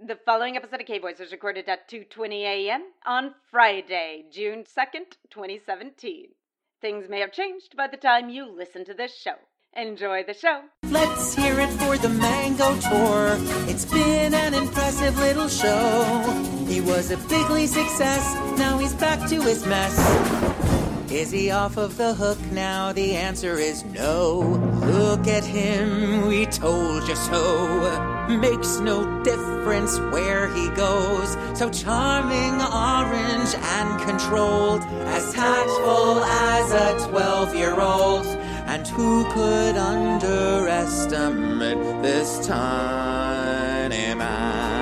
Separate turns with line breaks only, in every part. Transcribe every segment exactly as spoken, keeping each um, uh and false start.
The following episode of K-Voice was recorded at two twenty a.m. on Friday, June second, twenty seventeen. Things may have changed by the time you listen to this show. Enjoy the show.
Let's hear it for the Mango Tour. It's been an impressive little show. He was a bigly success, now he's back to his mess. Is he off of the hook now? The answer is no. Look at him, we told you so. Makes no difference where he goes. So charming, orange, and controlled. As tactful as a twelve-year-old. And who could underestimate this tiny man?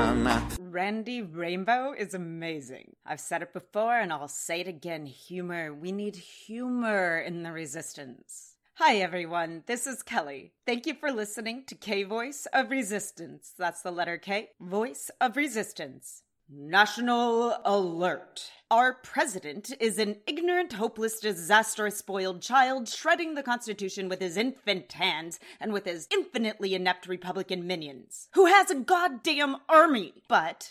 Randy Rainbow is amazing. I've said it before and I'll say it again. Humor. We need humor in the Resistance. Hi everyone, this is Kelly. Thank you for listening to K-Voice of Resistance. That's the letter K. Voice of Resistance. National alert. Our president is an ignorant, hopeless, disastrous, spoiled child shredding the Constitution with his infant hands and with his infinitely inept Republican minions, who has a goddamn army. But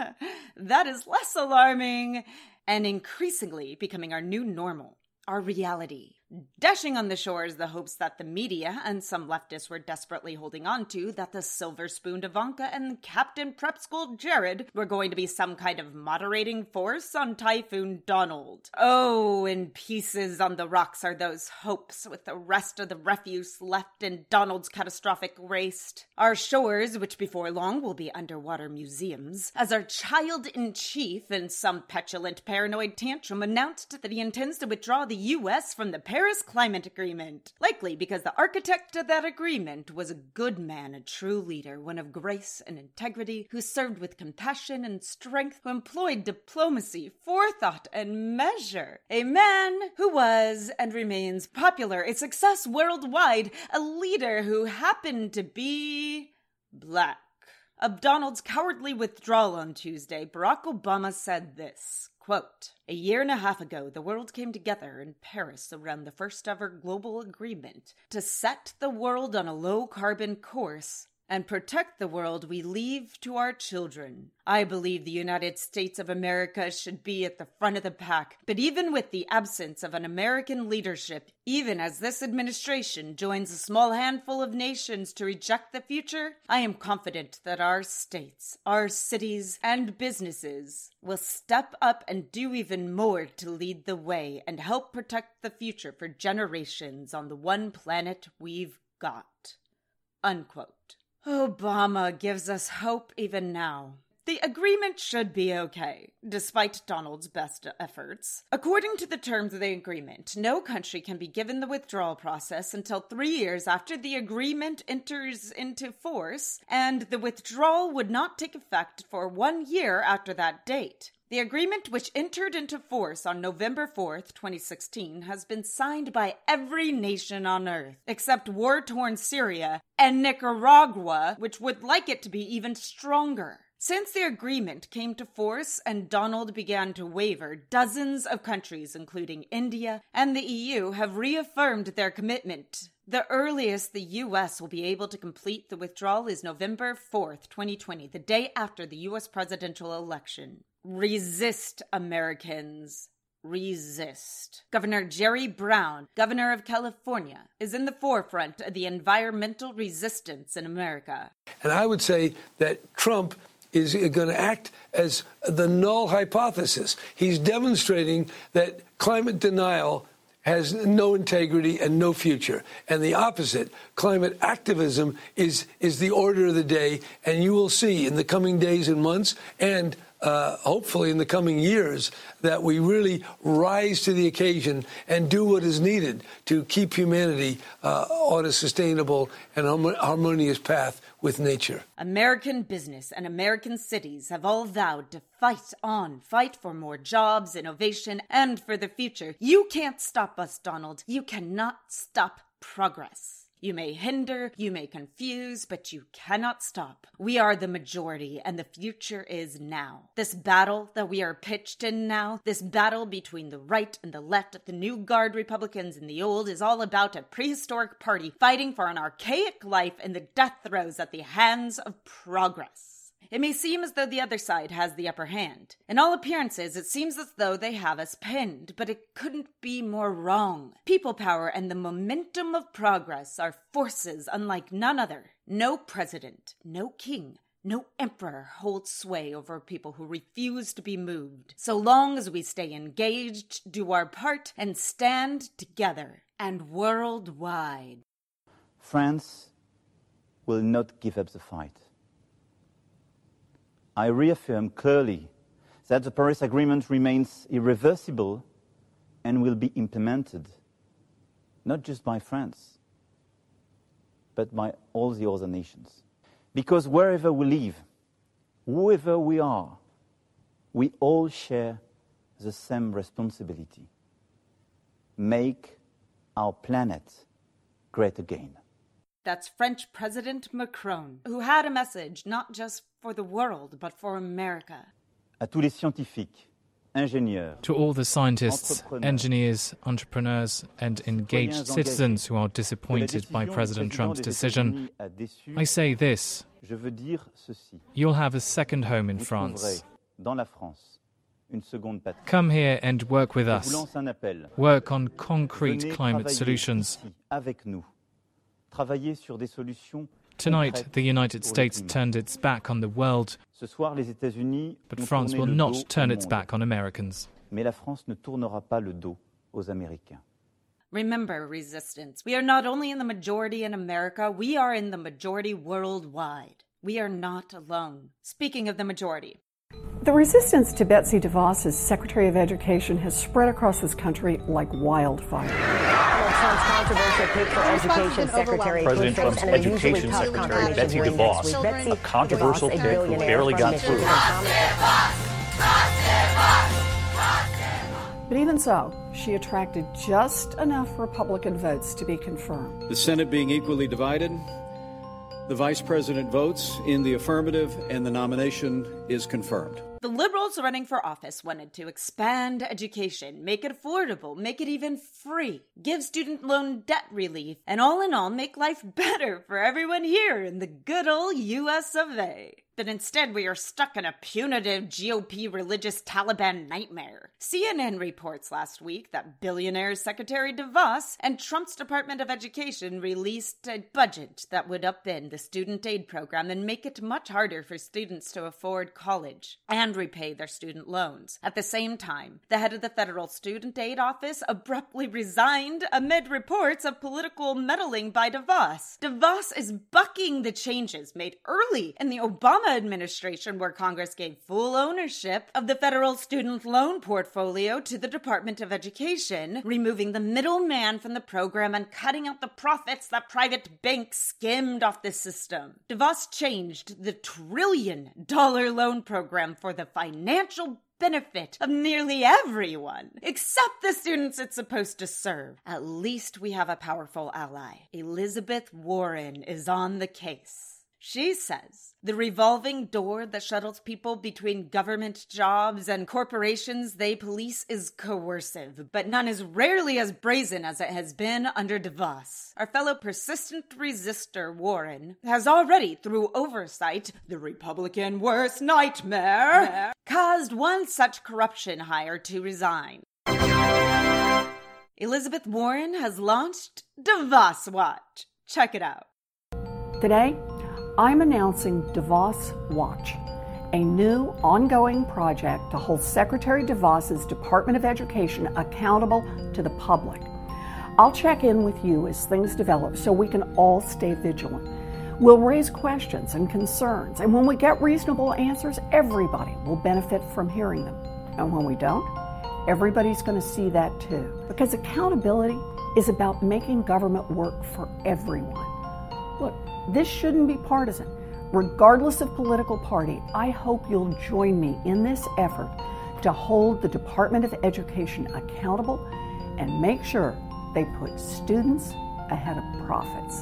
that is less alarming and increasingly becoming our new normal, our reality. Dashing on the shores the hopes that the media and some leftists were desperately holding on to, that the silver-spooned Ivanka and Captain Prep School Jared were going to be some kind of moderating force on Typhoon Donald. Oh, in pieces on the rocks are those hopes, with the rest of the refuse left in Donald's catastrophic waste. Our shores, which before long will be underwater museums, as our child-in-chief in some petulant paranoid tantrum announced that he intends to withdraw the U S from the Paris Climate Agreement, likely because the architect of that agreement was a good man, a true leader, one of grace and integrity, who served with compassion and strength, who employed diplomacy, forethought, and measure. A man who was and remains popular, a success worldwide, a leader who happened to be black. Of Donald's cowardly withdrawal on Tuesday, Barack Obama said this, quote, "A year and a half ago, the world came together in Paris around the first ever global agreement to set the world on a low-carbon course and protect the world we leave to our children. I believe the United States of America should be at the front of the pack, but even with the absence of an American leadership, even as this administration joins a small handful of nations to reject the future, I am confident that our states, our cities, and businesses will step up and do even more to lead the way and help protect the future for generations on the one planet we've got." Unquote. Obama gives us hope even now. The agreement should be okay, despite Donald's best efforts. According to the terms of the agreement, no country can be given the withdrawal process until three years after the agreement enters into force, and the withdrawal would not take effect for one year after that date. The agreement, which entered into force on November fourth, twenty sixteen, has been signed by every nation on Earth, except war-torn Syria and Nicaragua, which would like it to be even stronger. Since the agreement came to force and Donald began to waver, dozens of countries, including India and the E U, have reaffirmed their commitment. The earliest the U S will be able to complete the withdrawal is November fourth, twenty twenty, the day after the U S presidential election. Resist, Americans. Resist. Governor Jerry Brown, governor of California, is in the forefront of the environmental resistance in America.
And I would say that Trump is going to act as the null hypothesis. He's demonstrating that climate denial has no integrity and no future. And the opposite, climate activism, is, is the order of the day. And you will see in the coming days and months and Uh, hopefully in the coming years, that we really rise to the occasion and do what is needed to keep humanity uh, on a sustainable and harmonious path with nature.
American business and American cities have all vowed to fight on, fight for more jobs, innovation, and for the future. You can't stop us, Donald. You cannot stop progress. You may hinder, you may confuse, but you cannot stop. We are the majority, and the future is now. This battle that we are pitched in now, this battle between the right and the left, the new guard Republicans and the old, is all about a prehistoric party fighting for an archaic life in the death throes at the hands of progress. It may seem as though the other side has the upper hand. In all appearances, it seems as though they have us pinned, but it couldn't be more wrong. People power and the momentum of progress are forces unlike none other. No president, no king, no emperor holds sway over people who refuse to be moved, so long as we stay engaged, do our part, and stand together, and worldwide.
France will not give up the fight. I reaffirm clearly that the Paris Agreement remains irreversible and will be implemented, not just by France, but by all the other nations. Because wherever we live, whoever we are, we all share the same responsibility. Make our planet great again.
That's French President Macron, who had a message not just for the world, but for America.
À tous les scientifiques, ingénieurs,
to all the scientists, engineers, entrepreneurs, and engaged citizens who are disappointed by President Trump's decision, I say this: you'll have a second home in France. Come here and work with us. Work on concrete climate solutions. Tonight, the United States turned its back on the world, but France will not turn its back on Americans.
Remember, resistance, we are not only in the majority in America, we are in the majority worldwide. We are not alone. Speaking of the majority,
the resistance to Betsy DeVos as Secretary of Education has spread across this country like wildfire.
Trump's controversial pick for Education Secretary.
President Trump's Education Secretary, Betsy DeVos, a controversial pick who barely got through.
But even so, she attracted just enough Republican votes to be confirmed.
The Senate being equally divided, the Vice President votes in the affirmative and the nomination is confirmed.
The Liberals running for office wanted to expand education, make it affordable, make it even free, give student loan debt relief, and all in all make life better for everyone here in the good old U S of A. But instead we are stuck in a punitive G O P religious Taliban nightmare. C N N reports last week that billionaire Secretary DeVos and Trump's Department of Education released a budget that would upend the student aid program and make it much harder for students to afford college and repay their student loans. At the same time, the head of the Federal Student Aid Office abruptly resigned amid reports of political meddling by DeVos. DeVos is bucking the changes made early in the Obama administration, where Congress gave full ownership of the federal student loan portfolio to the Department of Education, removing the middleman from the program and cutting out the profits that private banks skimmed off the system. DeVos changed the trillion dollar loan program for the financial benefit of nearly everyone, except the students it's supposed to serve. At least we have a powerful ally. Elizabeth Warren is on the case. She says the revolving door that shuttles people between government jobs and corporations they police is coercive, but none is rarely as brazen as it has been under DeVos. Our fellow persistent resistor, Warren, has already, through oversight, the Republican worst nightmare, caused one such corruption hire to resign. Elizabeth Warren has launched DeVos Watch. Check it out.
Today, I'm announcing DeVos Watch, a new ongoing project to hold Secretary DeVos's Department of Education accountable to the public. I'll check in with you as things develop so we can all stay vigilant. We'll raise questions and concerns, and when we get reasonable answers, everybody will benefit from hearing them. And when we don't, everybody's going to see that too. Because accountability is about making government work for everyone. Look, this shouldn't be partisan. Regardless of political party, I hope you'll join me in this effort to hold the Department of Education accountable and make sure they put students ahead of profits.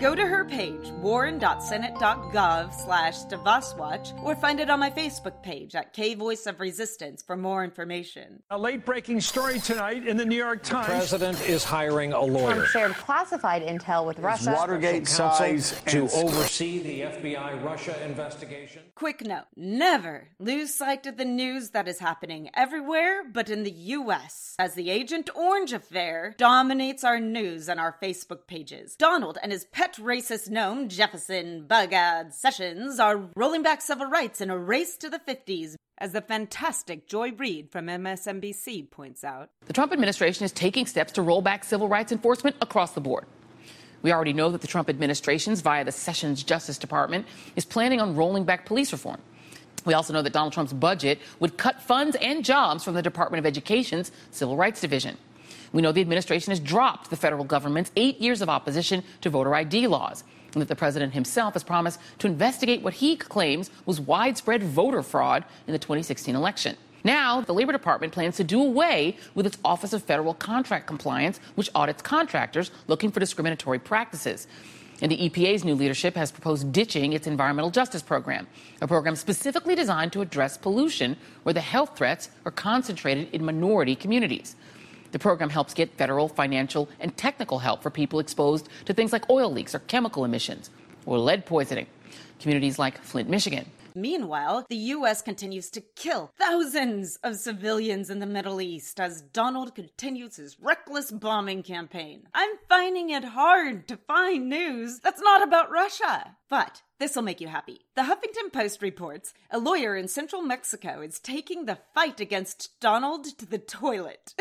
Go to her page, warren.senate.gov slash DevosWatch, or find it on my Facebook page at K Voice of Resistance for more information.
A late-breaking story tonight in the New York Times.
The president is hiring a lawyer.
Trump shared classified intel with Russia.
Watergate size to oversee the F B I Russia investigation.
Quick note, never lose sight of the news that is happening everywhere but in the U S, as the Agent Orange affair dominates our news and our Facebook pages. Donald and his pet racist gnome, Jefferson Bugad Sessions, are rolling back civil rights in a race to the fifties, as the fantastic Joy Reid from M S N B C points out.
The Trump administration is taking steps to roll back civil rights enforcement across the board. We already know that the Trump administration, via the Sessions Justice Department, is planning on rolling back police reform. We also know that Donald Trump's budget would cut funds and jobs from the Department of Education's Civil Rights Division. We know the administration has dropped the federal government's eight years of opposition to voter I D laws, and that the president himself has promised to investigate what he claims was widespread voter fraud in the twenty sixteen election. Now, the Labor Department plans to do away with its Office of Federal Contract Compliance, which audits contractors looking for discriminatory practices. And the E P A's new leadership has proposed ditching its Environmental Justice Program, a program specifically designed to address pollution where the health threats are concentrated in minority communities. The program helps get federal, financial, and technical help for people exposed to things like oil leaks or chemical emissions or lead poisoning. Communities like Flint, Michigan.
Meanwhile, the U S continues to kill thousands of civilians in the Middle East as Donald continues his reckless bombing campaign. I'm finding it hard to find news that's not about Russia. But this will make you happy. The Huffington Post reports a lawyer in central Mexico is taking the fight against Donald to the toilet.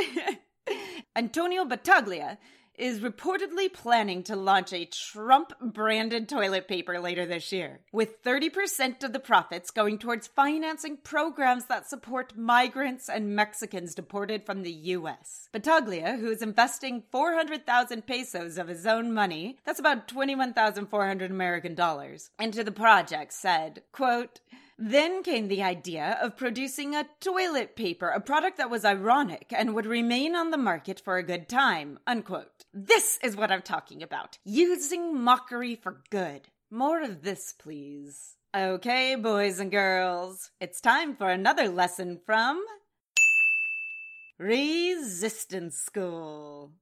Antonio Battaglia is reportedly planning to launch a Trump-branded toilet paper later this year, with thirty percent of the profits going towards financing programs that support migrants and Mexicans deported from the U S. Battaglia, who is investing four hundred thousand pesos of his own money, that's about twenty-one thousand four hundred American dollars, into the project, said, quote, "Then came the idea of producing a toilet paper, a product that was ironic and would remain on the market for a good time," unquote. This is what I'm talking about. Using mockery for good. More of this, please. Okay, boys and girls, it's time for another lesson from Resistance School.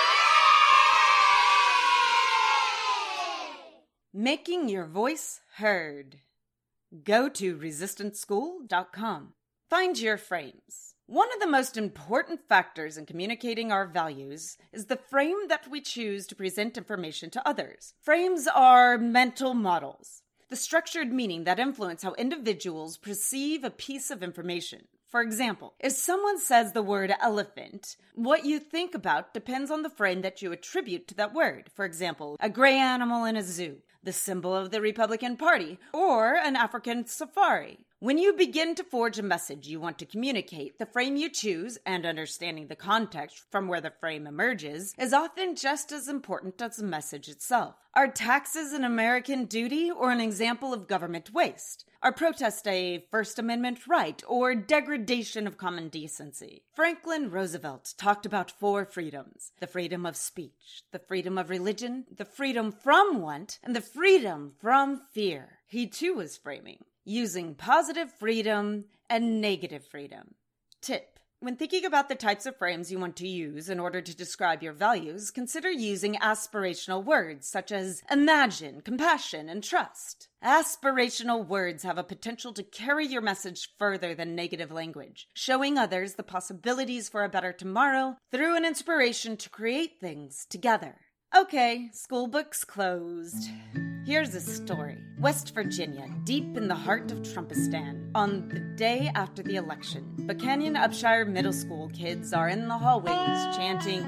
Making your voice heard. Go to resistance school dot com. Find your frames. One of the most important factors in communicating our values is the frame that we choose to present information to others. Frames are mental models, the structured meaning that influence how individuals perceive a piece of information. For example, if someone says the word elephant, what you think about depends on the frame that you attribute to that word. For example, a gray animal in a zoo, the symbol of the Republican Party, or an African safari. When you begin to forge a message you want to communicate, the frame you choose, and understanding the context from where the frame emerges, is often just as important as the message itself. Are taxes an American duty or an example of government waste? Are protests a First Amendment right or degradation of common decency? Franklin Roosevelt talked about four freedoms: the freedom of speech, the freedom of religion, the freedom from want, and the freedom from fear. He too was framing, using positive freedom and negative freedom. Tip: when thinking about the types of frames you want to use in order to describe your values, consider using aspirational words such as imagine, compassion, and trust. Aspirational words have a potential to carry your message further than negative language, showing others the possibilities for a better tomorrow through an inspiration to create things together. Okay, school books closed. Here's a story. West Virginia, deep in the heart of Trumpistan, on the day after the election, Buchanan Upshire Middle School kids are in the hallways chanting,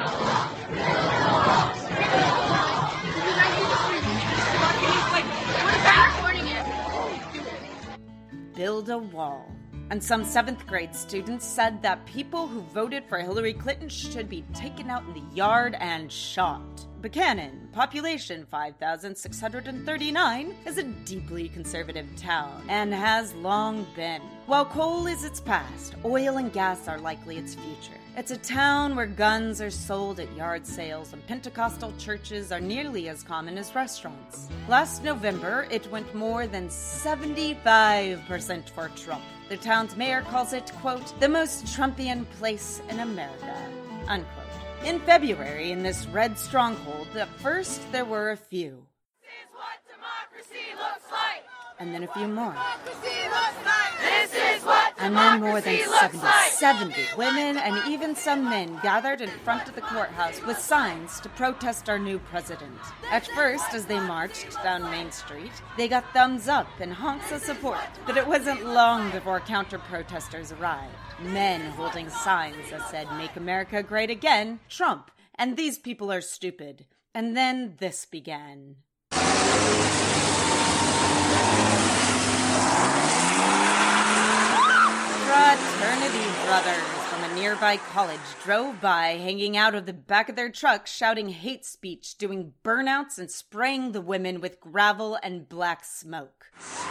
"Build a wall." And some seventh grade students said that people who voted for Hillary Clinton should be taken out in the yard and shot. Buchanan, population five thousand six hundred thirty-nine, is a deeply conservative town and has long been. While coal is its past, oil and gas are likely its future. It's a town where guns are sold at yard sales and Pentecostal churches are nearly as common as restaurants. Last November, it went more than seventy-five percent for Trump. The town's mayor calls it, quote, the most Trumpian place in America, unquote. In February, in this red stronghold, at first there were a few.
This is what democracy looks like.
And then a few more.
Democracy looks like. This is what
And then more than seventy,
like.
seventy women and even some men gathered in front of the courthouse with signs to protest our new president. At first, as they marched down Main Street, they got thumbs up and honks of support. But it wasn't long before counter-protesters arrived. Men holding signs that said, "Make America Great Again, Trump, and these people are stupid." And then this began. Fraternity brothers from a nearby college drove by, hanging out of the back of their truck, shouting hate speech, doing burnouts, and spraying the women with gravel and black smoke.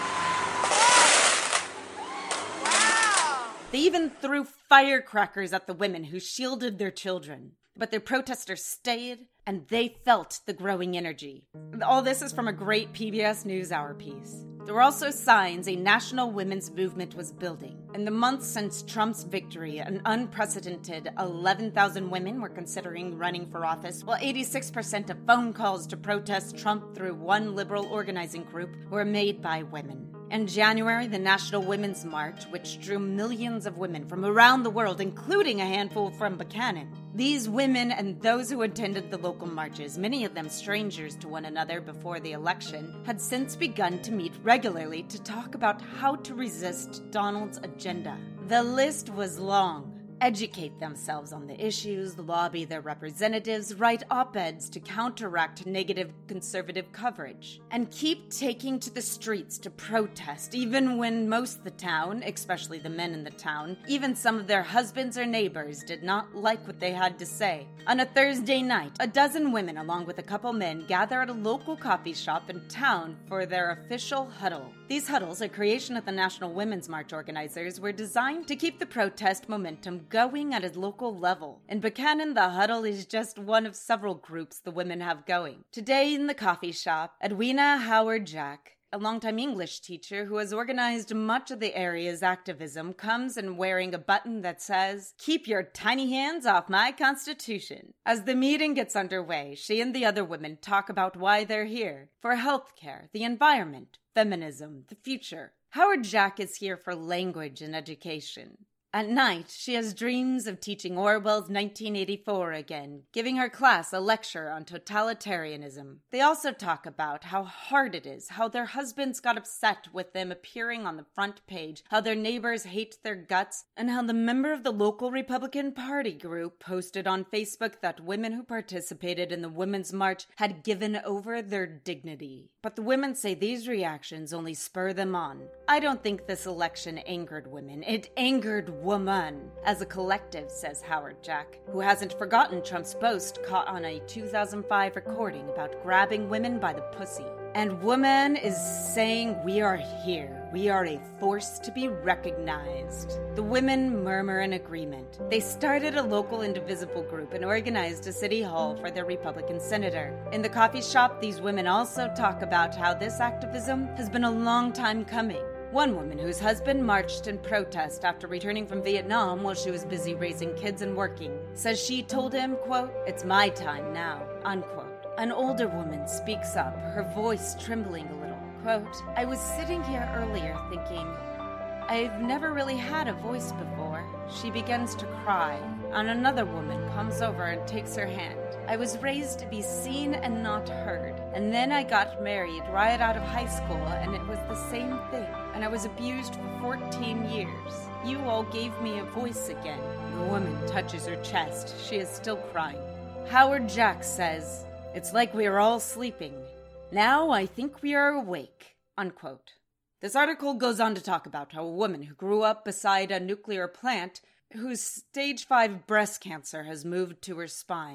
They even threw firecrackers at the women who shielded their children. But their protesters stayed, and they felt the growing energy. All this is from a great P B S NewsHour piece. There were also signs a national women's movement was building. In the months since Trump's victory, an unprecedented eleven thousand women were considering running for office, while eighty-six percent of phone calls to protest Trump through one liberal organizing group were made by women. In January, the National Women's March, which drew millions of women from around the world, including a handful from Buchanan. These women and those who attended the local marches, many of them strangers to one another before the election, had since begun to meet regularly to talk about how to resist Donald's agenda. The list was long. Educate themselves on the issues, lobby their representatives, write op-eds to counteract negative conservative coverage, and keep taking to the streets to protest, even when most of the town, especially the men in the town, even some of their husbands or neighbors, did not like what they had to say. On a Thursday night, a dozen women along with a couple men gather at a local coffee shop in town for their official huddle. These huddles, a creation of the National Women's March organizers, were designed to keep the protest momentum going at a local level. In Buchanan, the huddle is just one of several groups the women have going. Today in the coffee shop, Edwina Howard-Jack, a longtime English teacher who has organized much of the area's activism, comes in wearing a button that says, "Keep your tiny hands off my Constitution." As the meeting gets underway, she and the other women talk about why they're here. For healthcare, the environment, feminism, the future. Howard-Jack is here for language and education. At night, she has dreams of teaching Orwell's nineteen eighty-four again, giving her class a lecture on totalitarianism. They also talk about how hard it is, how their husbands got upset with them appearing on the front page, how their neighbors hate their guts, and how the member of the local Republican Party group posted on Facebook that women who participated in the Women's March had given over their dignity. But the women say these reactions only spur them on. I don't think this election angered women. It angered woman as a collective, says Howard-Jack, who hasn't forgotten Trump's boast caught on a two thousand five recording about grabbing women by the pussy. And woman is saying, "We are here. We are a force to be recognized." The women murmur in agreement. They started a local indivisible group and organized a city hall for their Republican senator. In the coffee shop, these women also talk about how this activism has been a long time coming. One woman whose husband marched in protest after returning from Vietnam while she was busy raising kids and working, says she told him, quote, "It's my time now," unquote. An older woman speaks up, her voice trembling a little. Quote, "I was sitting here earlier thinking, I've never really had a voice before." She begins to cry, and another woman comes over and takes her hand. "I was raised to be seen and not heard, and then I got married right out of high school, and it was the same thing, and I was abused for fourteen years. You all gave me a voice again." The woman touches her chest. She is still crying. Howard-Jack says, "It's like we are all sleeping. Now I think we are awake," unquote. This article goes on to talk about how a woman who grew up beside a nuclear plant, whose stage five breast cancer has moved to her spine,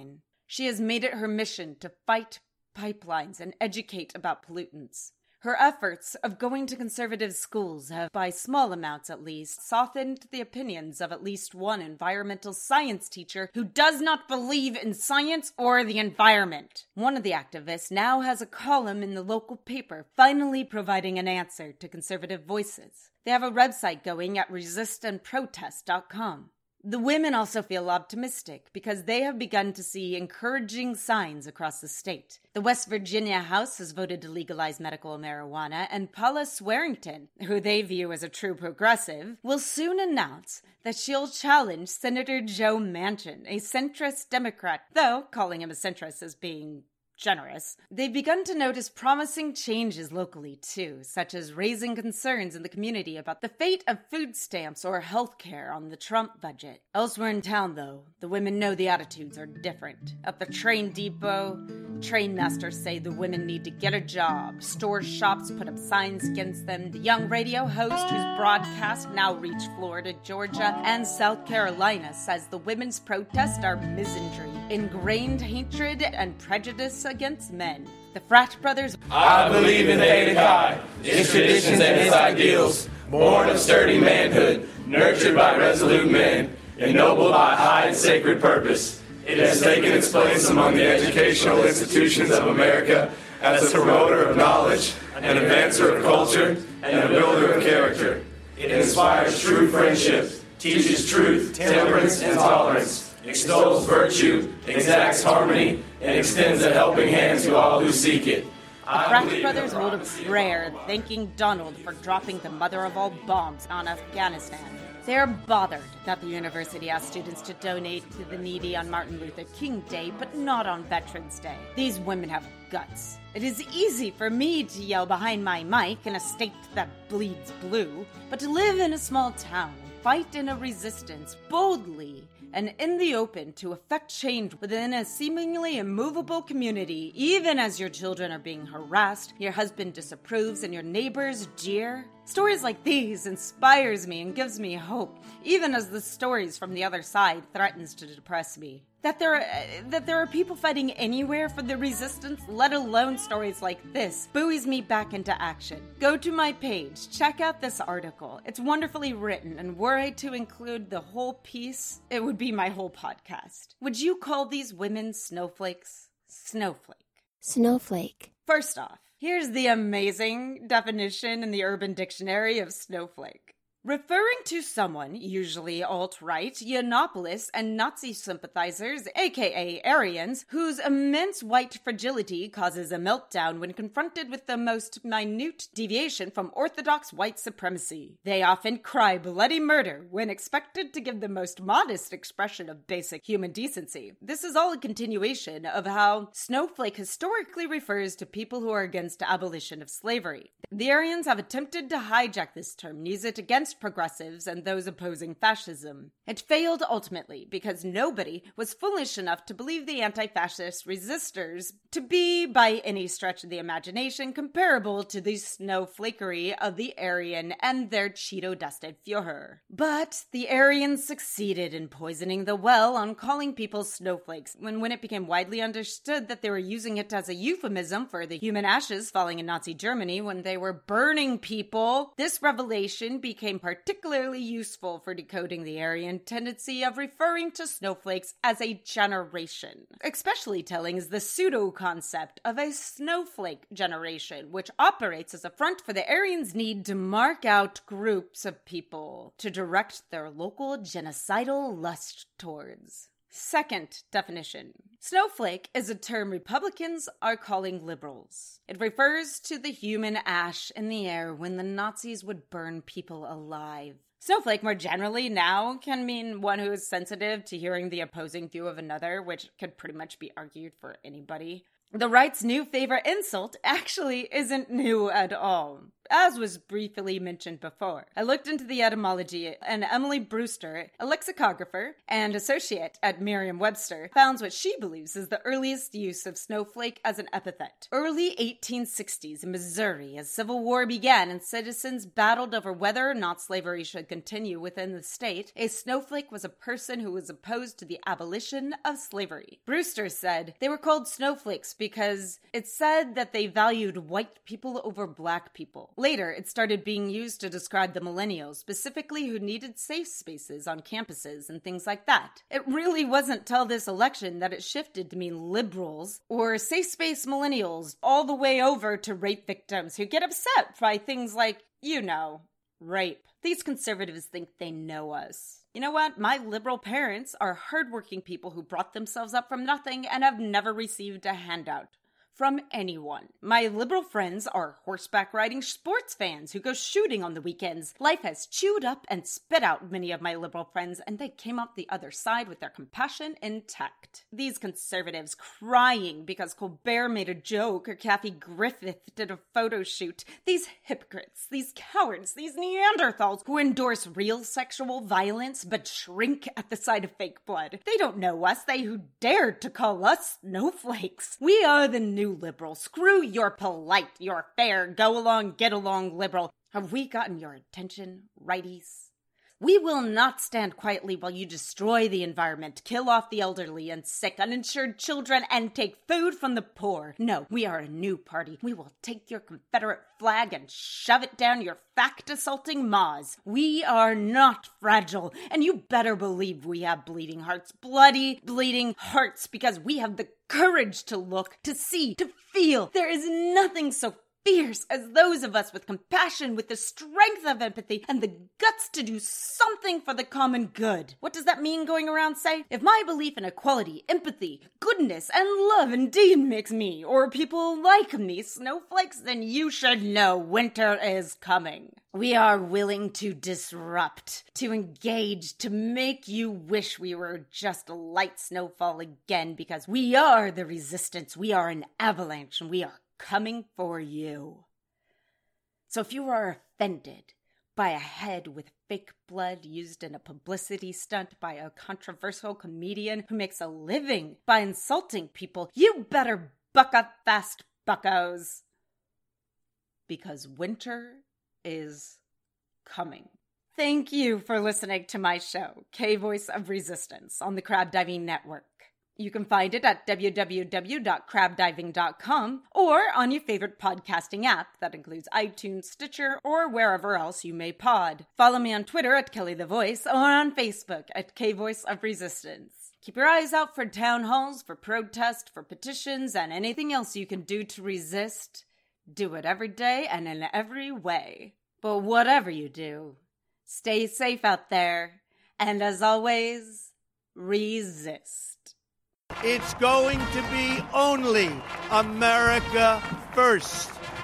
She has made it her mission to fight pipelines and educate about pollutants. Her efforts of going to conservative schools have, by small amounts at least, softened the opinions of at least one environmental science teacher who does not believe in science or the environment. One of the activists now has a column in the local paper, finally providing an answer to conservative voices. They have a website going at resist and protest dot com. The women also feel optimistic because they have begun to see encouraging signs across the state. The West Virginia House has voted to legalize medical marijuana, and Paula Swearengton, who they view as a true progressive, will soon announce that she'll challenge Senator Joe Manchin, a centrist Democrat, though calling him a centrist as being generous. They've begun to notice promising changes locally, too, such as raising concerns in the community about the fate of food stamps or health care on the Trump budget. Elsewhere in town, though, the women know the attitudes are different. At the train depot, train masters say the women need to get a job. Stores, shops put up signs against them. The young radio host whose broadcast now reach Florida, Georgia, and South Carolina says the women's protests are misandry, ingrained hatred, and prejudice against men. The frat brothers.
I believe in the hate of God, its traditions and its ideals, born of sturdy manhood, nurtured by resolute men, ennobled by high and sacred purpose. It has taken its place among the educational institutions of America as a promoter of knowledge, an advancer of culture, and a builder of character. It inspires true friendship, teaches truth, temperance, and tolerance, extols virtue, exacts harmony, and extends a helping hand to all who seek it.
The Frat brothers hold a prayer thanking Donald for dropping the mother of all bombs on Afghanistan. They are bothered that the university asks students to donate to the needy on Martin Luther King Day, but not on Veterans Day. These women have guts. It is easy for me to yell behind my mic in a state that bleeds blue, but to live in a small town, fight in a resistance boldly and in the open to effect change within a seemingly immovable community, even as your children are being harassed, your husband disapproves, and your neighbors jeer. Stories like these inspires me and gives me hope, even as the stories from the other side threatens to depress me. That there are, uh, that there are people fighting anywhere for the resistance, let alone stories like this, buoys me back into action. Go to my page, check out this article. It's wonderfully written, and were I to include the whole piece, it would be my whole podcast. Would you call these women snowflakes? Snowflake.
Snowflake.
First off, here's the amazing definition in the Urban Dictionary of snowflake. Referring to someone, usually alt-right, Yiannopoulos, and Nazi sympathizers, aka Aryans, whose immense white fragility causes a meltdown when confronted with the most minute deviation from orthodox white supremacy. They often cry bloody murder when expected to give the most modest expression of basic human decency. This is all a continuation of how snowflake historically refers to people who are against abolition of slavery. The Aryans have attempted to hijack this term and use it against progressives and those opposing fascism. It failed ultimately because nobody was foolish enough to believe the anti-fascist resistors to be, by any stretch of the imagination, comparable to the snowflakery of the Aryan and their Cheeto-dusted Führer. But the Aryans succeeded in poisoning the well on calling people snowflakes, when, when it became widely understood that they were using it as a euphemism for the human ashes falling in Nazi Germany when they were burning people. This revelation became particularly useful for decoding the Aryan tendency of referring to snowflakes as a generation. Especially telling is the pseudo-concept of a snowflake generation, which operates as a front for the Aryans' need to mark out groups of people to direct their local genocidal lust towards. Second definition. Snowflake is a term Republicans are calling liberals. It refers to the human ash in the air when the Nazis would burn people alive. Snowflake, more generally now, can mean one who is sensitive to hearing the opposing view of another, which could pretty much be argued for anybody. The right's new favorite insult actually isn't new at all. as was briefly mentioned before. I looked into the etymology, and Emily Brewster, a lexicographer and associate at Merriam-Webster, found what she believes is the earliest use of snowflake as an epithet. Early eighteen sixties in Missouri, as Civil War began and citizens battled over whether or not slavery should continue within the state, a snowflake was a person who was opposed to the abolition of slavery. Brewster said they were called snowflakes because it said that they valued white people over black people. Later, it started being used to describe the millennials, specifically who needed safe spaces on campuses and things like that. It really wasn't till this election that it shifted to mean liberals or safe space millennials, all the way over to rape victims who get upset by things like, you know, rape. These conservatives think they know us. You know what? My liberal parents are hardworking people who brought themselves up from nothing and have never received a handout from anyone. My liberal friends are horseback riding sports fans who go shooting on the weekends. Life has chewed up and spit out many of my liberal friends, and they came out the other side with their compassion intact. These conservatives crying because Colbert made a joke or Kathy Griffith did a photo shoot. These hypocrites, these cowards, these Neanderthals who endorse real sexual violence but shrink at the sight of fake blood. They don't know us, they who dared to call us snowflakes. We are the new liberal. Screw your polite, your fair, go along, get along liberal. Have we gotten your attention, righties? We will not stand quietly while you destroy the environment, kill off the elderly and sick, uninsured children, and take food from the poor. No, we are a new party. We will take your Confederate flag and shove it down your fact-assaulting maws. We are not fragile, and you better believe we have bleeding hearts, bloody, bleeding hearts, because we have the courage to look, to see, to feel. There is nothing so fierce as those of us with compassion, with the strength of empathy, and the guts to do something for the common good. What does that mean going around say? If my belief in equality, empathy, goodness, and love indeed makes me, or people like me, snowflakes, then you should know winter is coming. We are willing to disrupt, to engage, to make you wish we were just a light snowfall again, because we are the resistance, we are an avalanche, and we are coming for you. So if you are offended by a head with fake blood used in a publicity stunt by a controversial comedian who makes a living by insulting people, you better buck up fast, buckos. Because winter is coming. Thank you for listening to my show, K-Voice of Resistance, on the Crab Diving Network. You can find it at w w w dot crab diving dot com or on your favorite podcasting app that includes iTunes, Stitcher, or wherever else you may pod. Follow me on Twitter at Kelly the Voice or on Facebook at K-Voice of Resistance. Keep your eyes out for town halls, for protest, for petitions, and anything else you can do to resist. Do it every day and in every way. But whatever you do, stay safe out there. And as always, resist.
It's going to be only America first.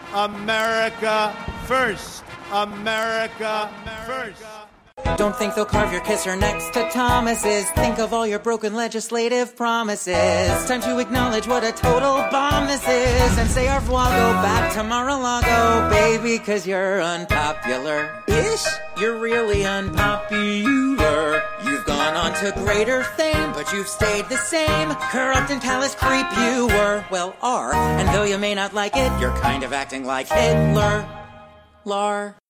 America first. America first.
Don't think they'll carve your kisser next to Thomas's. Think of all your broken legislative promises. Time to acknowledge what a total bomb this is. And say au revoir, go back to Mar-a-Lago, baby, cause you're unpopular-ish. You're really unpopular. You've gone on to greater fame, but you've stayed the same. Corrupt and callous creep you were, well, are. And though you may not like it, you're kind of acting like Hitler. Lar.